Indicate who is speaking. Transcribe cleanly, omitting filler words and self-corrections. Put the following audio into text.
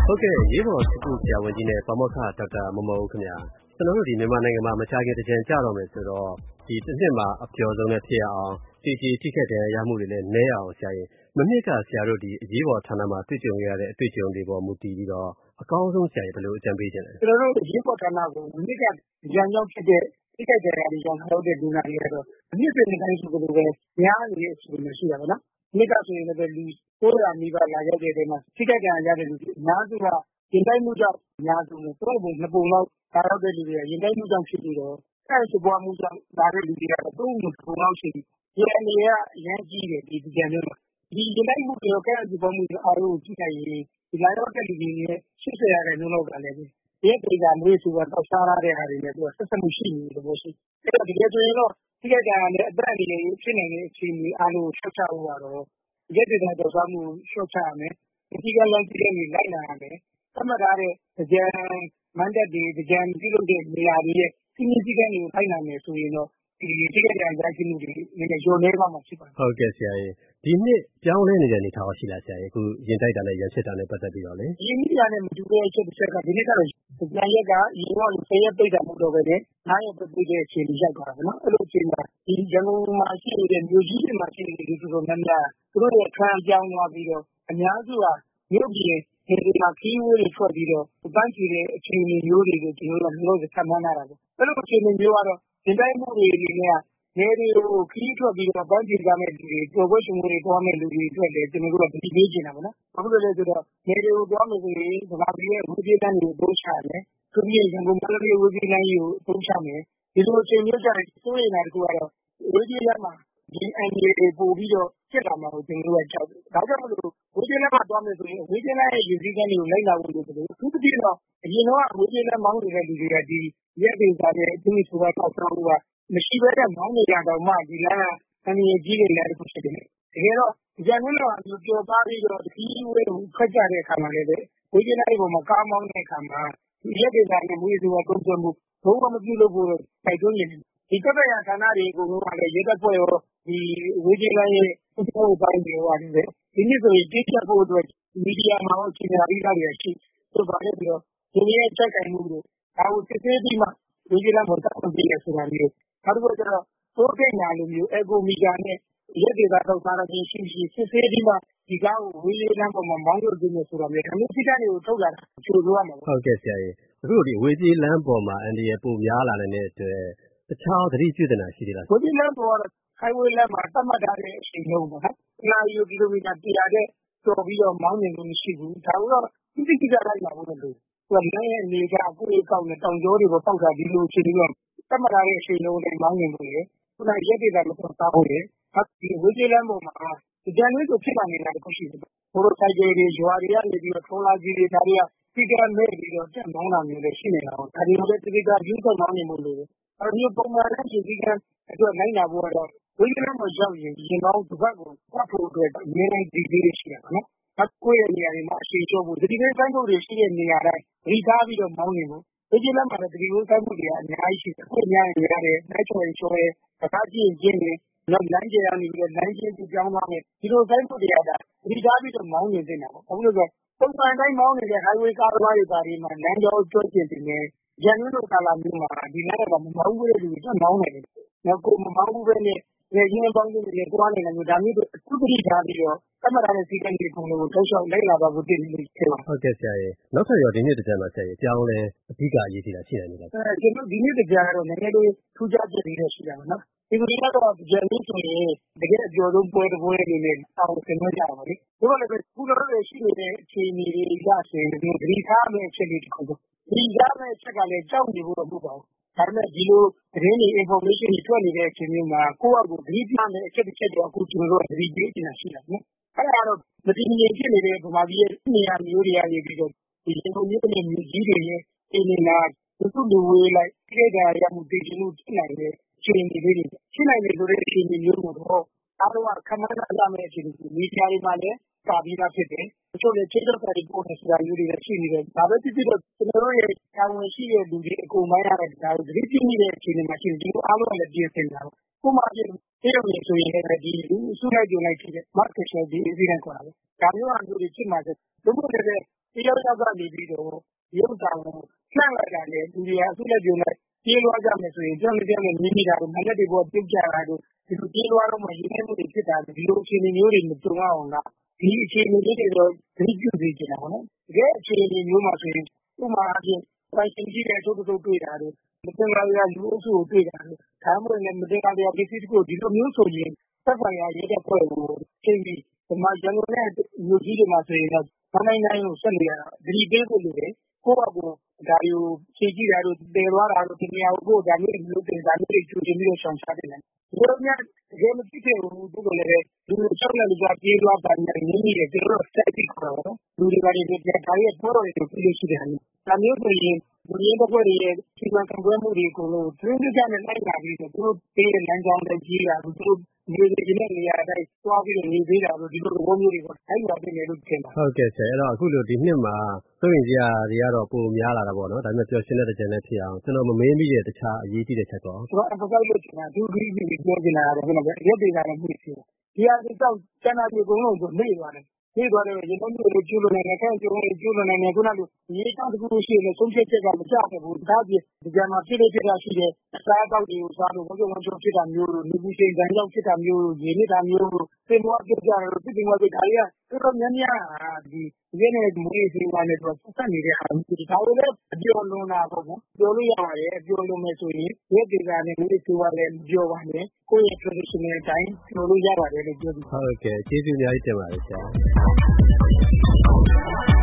Speaker 1: ဟုတ်ကဲ့ရေဘော်စကူဆရာဝန်ကြီးနဲ့ပါမောက္ခဒေါက်တာမော်မော်ဦးခင်ဗျာကျွန်တော်တို့ဒီမြန်မာနိုင်ငံမှာမချခင်တကြံကြတော့မယ်ဆိုတော့ဒီတစ်နှစ်မှာအပျော်ဆုံးနဲ့ဖြစ်အောင်တီထိခဲ့တဲ့ရမှုတွေလည်းနည်းအောင်ဆရာရင်မနှစ်ကဆရာတို့ဒီအရေးပေါ်ဌာနမှာတွေ့ကြုံရတဲ့အတွေ့အကြုံတွေပေါ်မူတည်ပြီးတော့အကောင်းဆုံးဆရာရင်ဘယ်လိုအကြံပေးခြင်းလဲ
Speaker 2: ကျွန်တော်တို့အရေးပေါ်ဌာနကိုမနှစ်ကကြံကြောင်းဖြစ်တဲ့ထိခိုက်တဲ့နေရာတွေကြောင့်ဟောတဲ့လူနာတွေကတော့အနှစ်စဉ်တိုင်းဆိုလို့ပဲများနေတဲ့အခြေအနေရှိတာပေါ့နော်နှစ်ကဆိုရင်လည်းလူ900မိဘလာရောက်တဲ့တဲမှာထိခိုက်တဲ့ရတဲ့လူတွေအများစုကရင်တိုင်းမှုကြောင့်အများစုနဲ့တော့ပုံနှစ်ပုံလောက်လာရောက်တဲ့လူတွေကရင်တိုင်းမှုကြောင့်ဖြစ်ပြီးတော့အဲဒီပွားမှုကြောင့်လာတဲ့လူတွေကတော့သုံးပုံလောက်ရှိပြီးဒီအနေနဲ့အရင်ကြီးတယ်ဒီကြံမျိုးမှာဒီရင်တိုင်းမှုတွေကအဲဒီပွားမှုအားလုံးကိုကြည့်လိုက်ရင်ဒီလာရောက်တဲ့လူတွေရဲ့80ရာခိုင်နှုန်းလောက်ကလည်းဒီဒေတာမွေးစုကတော့စားရတဲ့ဟာတွေနဲ့သူကဆက်ဆက်မှုရှိနေတယ်လို့ရှိတယ်။အဲဒီတော့ဒီဆိုရင်တော့ဒီကကြံနဲ့အသက်အရွယ်ဖြစ်နေတဲ့အခြေအနေအားလုံးကိုဆက်ချဖို့ကတော့ဒီဒေတာတော့စားမှုရှော့ချရမယ်။ဒီကလမ်းကြီးတွေလိုက်လာရမယ်။သတ်မှတ်ထားတဲ့ကြံမန်တက်တွေကြံပြုလုပ်တဲ့နေရာတွေရဲ့စီမီစီကံတွေကိုဖိုင်နိုင်မယ်ဆိုရင်တော့ဒီကကြံရရှိမှုတွေလည်းရောနေသွားမှာဖြစ်ပါတယ်
Speaker 1: ။ဟုတ်ကဲ့ဆရာကြီးဒီနှစ်ပြောင်းလဲနေတဲ့အနေထားရှိလားဆရာကြီးအခုရင်တိုက်တာနဲ့ရန်ဖြစ်တာနဲ့ပတ်သက်ပြီးတော့လေ
Speaker 2: ရင်းနှီးတာနဲ့မတူတဲ့အချက်တစ်ချက်ကဒီနေ့ကတော့ကြံရက်ကရေတော့10ရက်ပိတ်တာမဟုတ်တော့ပဲနဲ့9ရက်ပိတ်တဲ့အခြေအနေရောက်သွားတာပေါ့နော်အဲ့လိုအခြေအနေဒီရန်ကုန်မှာရှိနေတဲ့မြို့ကြီးတွေမှာရှိနေတဲ့လူတော်များများသူတို့ရဲ့ခံကြောင်းသွားပြီးတော့အများစုကမြို့ပြည်ဒီမှာခီးဝေးတွေထွက်ပြီးတော့ပန်းချီတဲ့အခြေအနေမျိုးတွေကိုဒီလိုမျိုးဆက်မှန်းလာတာပေါ့အဲ့လိုအခြေအနေမျိုးကတော့ဒီတိုင်းမှုတွေအနေနဲ့နေတွေကိုခီးထွက်ပြီးတော့ပန်းချီကြမဲ့လူတွေကြော်ပွဲရှင်မှုတွေတွားမဲ့လူတွေအတွက်လည်းကျွန်တော်တို့ကဒီပေးချင်တာပေါ့နော်ဘာလို့လဲဆိုတော့နေတွေကိုတွားမယ်ဆိုရင်ဗမာပြည်ရဲ့ဝေးပြေးတန်းတွေကိုတိုးချတယ်သူပြည်ရန်ကုန်မန္တလေးဝေးပြေးတန်းကြီးကိုတိုးချမယ်ဒီလိုအခြေမျိုးကြတဲ့စိုးရိမ်တာတခုကတော့ဝေးပြေးတန်းမှာဒီအန်ဒီတွေပို့ပြီးတော့ဖြစ်လာမှာကိုကျွန်တော်တို့ကကြောက်တယ်ဒါကြောင့်မလို့ဝေးပြေးတန်းမှာတွားမယ်ဆိုရင်ဝေးပြေးတန်းရဲ့ရည်စည်းကမ်းတွေကိုလိုက်နာဖို့လိုတယ်သူတပြည်တော့အရင်တော့ဝေးပြေးတန်းမောင်းနေတဲ့လူတွေကဒီရက်တွေစားတဲ့အကျိုးဆိုတာတော့ဆောင်းလို့ကမရှိဘဲနဲ့မောင်းနေကြတော့မှဒီလမ်းကအမြင်ကြီးတွေလည်းတစ်ခုဖြစ်တယ်တကယ်တော့ကြံလို့တော့ပြောပါပြီးတော့ဒီဝေးကိုဖက်ကြတဲ့အခါမှာလည်းဝေးပြေးတန်းပေါ်မှာကားမောင်းတဲ့အခါမှာဒီရက်တွေစားတဲ့ဝေးဆိုတာတုံ့ပြန်မှုဘုံမပြုလုပ်ဖို့တိုက်တွန်းနေတယ်ဒီကပ္ပယဌာနတွေအကုန်လုံးကလည်းရဲတပ်ဖွဲ့ရောဒီဝေးပြေးတန်းရဲ့အကျိုးပိုင်းတွေဟောတယ်ဒီနေ့ဆိုရင်တိကျဖို့အတွက်မီဒီယာမှာအခြေအနေအကြီးတွေရှိသူပါလေပြီးတော့ဒီနေ့အချက်ကိုင်မှုတွေဒါကိုစစ်ဆေးပြီးမှဝေးပြေးတန်းပေါ်တက်ပြီးရဆိုတာမျိုးနောက်တစ်ခုကျတော့တိုးကိန်းညာလိုမျိုးအက်ကိုမီတာနဲ့ရက်တွေကတော့စားရခြင်းရှိစစ်ဆေးပြီးမှဒီကားကိုဝေးပြေးတန်းပေါ်မှာမောင်းလို့ခြင်းဆိုတာမျိုးဒါမျိုးစိတ္တတွေကိုထုတ်လာတာကျိုးလို့ရမှာပေါ့
Speaker 1: ဟုတ်ကဲ့ဆရာကြီးအခုဒီဝေးပြေးလမ်းပေါ်မှာအန်ဒီရဲ့ပုံများလာတဲ့အတွက်တခြားသတိပြုတင်တာရှိသေးလား
Speaker 2: ဝေးပြေးလမ်းပေါ်ကတော့highway လမ်းမှာသတ်မှတ်ထားတဲ့အချိန်လုံးပေါ့နော်။နာရီကီလိုမီတာ100တဲ့ကျော်ပြီးတော့မောင်းနေလို့မရှိဘူး။ဒါကတော့တိတိကျကျလိုက်လာဖို့လိုတယ်။လမ်းရဲ့အနေကအကိုယ်ကောက်နဲ့တောင်ကျောတွေပေါ်ပေါက်တာဒီလိုအခြေအနေတော့သတ်မှတ်ထားတဲ့အချိန်လုံးနဲ့မောင်းနေလို့လေ။ခုနရက်တွေကလည်းတော့စားဖို့လေ။ဒီဝေးပြေးလမ်းပေါ်မှာကြံလေးဆိုဖြစ်လာနေတာတခုရှိတယ်။ဘိုးတို့ဆိုင်ကယ်တွေရွာတွေကနေပြီးတော့ထုံးလာကြီးတွေဒါတွေကစီကံမဲ့ပြီးတော့တက်မောင်းတာမျိုးလည်းရှိနေတာပေါ့။ဒါတွေကလည်းတိတိကျကျယူဆမောင်းနေလို့လေ။အဲဒီပုံမှန်နဲ့စီကံအတွက်နိုင်လာဖို့တော့ဝေးပြေးလမ်းပေါ်ရောက်ရင်ရင်ကောင်းတစ်ပတ်ကိုဖတ်ဖို့အတွက်အများကြီးဒီလေးရှိတာပေါ့နော်။နောက်ကိုယ့်ရဲ့နေရာတွေမှာအရှိန်လျှော့ဖို့ဒီလိုဆိုင်ဖို့တွေရှိတဲ့နေရာတိုင်းရိသားပြီးတော့မောင်းနေဖို့ဝေးပြေးလမ်းမှာလည်းဒီလိုဆိုင်ဖို့တွေအများကြီးရှိတယ်။ကိုယ်များရင်ရတယ်နိုင်ချော်ရင်ချော်ရဲတခါကြည့်ရင်နေနောက်လမ်းကျရနေပြီးတော့လမ်းချင်းပြောင်းသွားမယ်ဒီလိုဆိုင်ဖို့တွေကရိသားပြီးတော့မောင်းနေနေတာပေါ့။ဘာလို့လဲဆိုတော့ပုံမှန်တိုင်းမောင်းနေတဲ့ highway ကားတွေပါတွေမှာလမ်းကြောကျွတ်ကျင်နေတယ်။ရန်ကုန်လိုကာလာမျိုးမှာဒီလမ်းကမမောင်းဘူးတဲ့လူတွေမောင်းနေတယ်။နောက်ကိုမမောင်းဘူးပဲနဲ့ရင်းပေါင်းစုတွေတွားနေတာမျိုးဒါမျိုးတွေအခုတတိထားပြီးတော့ကမ္ဘာနဲ့စီကံတွေပုံလို့ထောက်လျှောက်လိုက်လာပါဖို့တင်နေတယ်
Speaker 1: ဟုတ်ကဲ့ဆရာကြီးနောက်ထပ်ရောဒီနေ့တကြံမှာဆရာကြီးကြောင်းလဲအဓိကအရေးကြီးတာရှိနေတယ်
Speaker 2: ကျွန်တော်ဒီနေ့တကြံကတော့နည်းနည်းလေးထူးခြားချက်တွေရှိတာပါနော်ဒီလိုကတော့ကြံလို့ဆိုရင်တကယ်အကျော်ဆုံးပွဲတစ်ပွဲလေးနဲ့တောင်းဆင်ကြရပါလိမ့်ဒီလိုလည်းခုတော့လည်းရှိနေတဲ့အခြေအနေတွေကဆိုရင်ဒီသတိထားမယ့်အချက်လေးတစ်ခုပေါ့ဒီရမယ့်အချက်ကလည်းကြောက်နေဖို့တော့မဟုတ်ပါဘူးဒါပေမဲ့ဒီလိုသတင်းတွေ information တွေထွက်နေတဲ့အချိန်မျိုးမှာကိုယ့်အကူသတိထားမယ့်အချက်တစ်ချက်တော့အခုကျွန်တော်တို့သတိပေးနေတာရှိတာနော်အဲ့ဒါတော့မတည်ငြိမ်ဖြစ်နေတဲ့ဗမာပြည်ရဲ့နေရာမျိုးတွေကနေပြီးတော့ဒီရန်ကုန်မြို့နဲ့မြို့ကြီးတွေရဲ့အင်းနေတာသူတို့လူဝေးလိုက်ကြည့်ကြရမှုတည်ခြင်းလို့ဖြစ်နိုင်တဲ့အခြေအနေလေးတွေဖြစ်နိုင်တဲ့ဆိုတဲ့အခြေအနေမျိုးကိုတော့အားလုံးကခမန်းရမယ့်အခြေအနေမီဒီယာတွေမှာလည်းပါပြီးသားဖြစ်တယ်တချို့လည်းချိန်တော့တဲ့ပုံနဲ့ဆိုတာမျိုးတွေရှိနေတယ်ဒါပဲဖြစ်ဖြစ်တော့ကျွန်တော်တို့ရဲ့တာဝန်ရှိတဲ့လူတွေအကုန်ပိုင်းရတဲ့ဒါကိုသတိပြုနေတဲ့အခြေအနေမှာရှိတယ်ဒီလိုအားလုံးလည်းပြင်ဆင်တာကိုမှပြည့်တရုတ်နေဆိုရင်လည်းဒီလူစုလိုက်ကြုံလိုက်ဖြစ်တဲ့ market share ဒီ event ခေါ်တာပဲဒါမျိုးအမျိုးတွေဖြစ်မှာဆိုဘုံဘုံလည်းတယောက်ကနေပြီးတော့ရုပ်ဆောင်ကိုနှံ့လိုက်တာနဲ့လူတွေကအခုလက်ပြုံလိုက်ပြေးလွှားကြမယ်ဆိုရင်ကြောက်နေမြင်နေတာတို့မလက်တွေပေါ်ပြုတ်ကြတာတို့ဒီလိုပြေးလွှားတော့မှရင်းနှီးမှုတွေဖြစ်တာဒီလိုအခြေအနေမျိုးတွေမကြုံရအောင်လားဒီအခြေအနေလေးတွေတော့သတိပြုစေချင်တာပေါ့နော်တကယ်အခြေအနေမျိုးမှာဆိုရင်ဥပမာအပြင်ပိုင်ရှင်ကြီးတဲ့အထုပ်ထုပ်တွေ့တာတို့မတင်လာရလူအုပ်စုကိုတွေ့တာတို့ဒါမှမဟုတ်လည်းမတင်လာရပစ္စည်းတစ်ခုဒီလိုမျိုးဆိုရင်သက်ဆိုင်ရာရဲတပ်ဖွဲ့ကိုချိန်ပြီးဒီမှာရန်ကုန်နဲ့မြို့ကြီးတွေမှာဆိုရင်တော့တိုင်းကိုဆက်နေရတာသတိပေးဖို့လိုတယ်ကိုယ့်အကူဒါတွေကိုဖြည့်ကြည့်တာတို့တည်သွားတာတို့ဒီနေရာကိုဒါမျိုးလုပ်တင်ဒါမျိုးတွေကျူတင်ပြီးတော့ဆောင်ရှားတယ်။ဒီလိုများတကယ်မဖြစ်ခဲ့ဘူးသူကလည်းလူတွေချက်လက်လူကပြေးသွားတာနဲ့နင်းနေတယ်ကျွန်တော်စက်ပြီးခေါ်တော့လူတွေပါနေတယ်ဒါရဲ့ပေါ်တော်တွေကိုပြည့်ရှိတယ်။ဒါမျိုးဆိုရင်လူရင်းတစ်ဖွဲ့ရဲ့စီမံခန့်ခွဲမှုတွေကိုလို့သူတို့ကလည်းလိုက်လာပြီးတော့သူတို့ပေးတဲ့လမ်းကြောင်းတွေကြီးတာသူတို့နေနေတဲ့နေရာတိုင်းသွားပြီးတော့နေသေးတာလို့ဒီလိုသဘောမျိုးတွေကိုအဲ့လိုပြင်နေလို့ထင်တာ
Speaker 1: ဟုတ်ကဲ့ဆရာအဲ့တော့အခုလိုဒီနှစ်မှာစိုးရင်ကြီးတွေကတော့ပိုများလာတာပေါ့နော်ဒါပေမဲ့ပျော်ရွှင်တဲ့ကြံနဲ့ဖြစ်အောင်ကျွန်တော်မမေးမိတဲ့တခြားအရေးကြီးတဲ့ချက်တော့
Speaker 2: ကျွန်တော် emphasize လုပ်ချင်တာသူဒီပြောချင်တာကတော့ဘယ်လိုလဲရက်တွေကလည်းမှုရှိတယ်ဒီဟာဒီတော့ကျန်တာဒီအကုန်လုံးကိုမေ့သွားတယ်မေ့သွားတယ်ရေလုံးမျိုးတွေကျူးလွန်နေတယ်ခဲကျူးလွန်နေကျူးလွန်နေတယ်ခုနကရေးချောင်းတစ်ခုရှိရင်ဆုံးဖြတ်ချက်ကမကျခဲ့ဘူးဒါပြဒီကမှာဖြစ်တာရှိတယ်အစားအသောက်တွေကိုစားလို့ဘုံဘုံဖြစ်တာမျိုးတို့လူကြီးချိန်တန်းကြောင့်ဖြစ်တာမျိုးတို့ရေနစ်တာမျိုးတို့သင်္ဘောပြကြတယ်လို့ပြည်တော်တွေကတော်တော်များများဒီရင်းနဲ့မွေးစီဝါနဲ့တော့ဆက်ဆက်နေတဲ့အားဒီဒါကိုလည်းအပြောလွန်တာပေါ့နော်ပြောလို့ရပါတယ်အပြောလွန်မယ်ဆိုရင်ရက်တွေကနဲ့မွေးစီဝါလည်းပြောပါနဲ့ကိုယ့်ရဲ့ traditional အတိုင်းပြောလို့ရပါတယ်လို့ပြောပြီး
Speaker 1: ဟုတ်ကဲ့ကျေးဇူးအများကြီးတင်ပါတယ်ဆရာ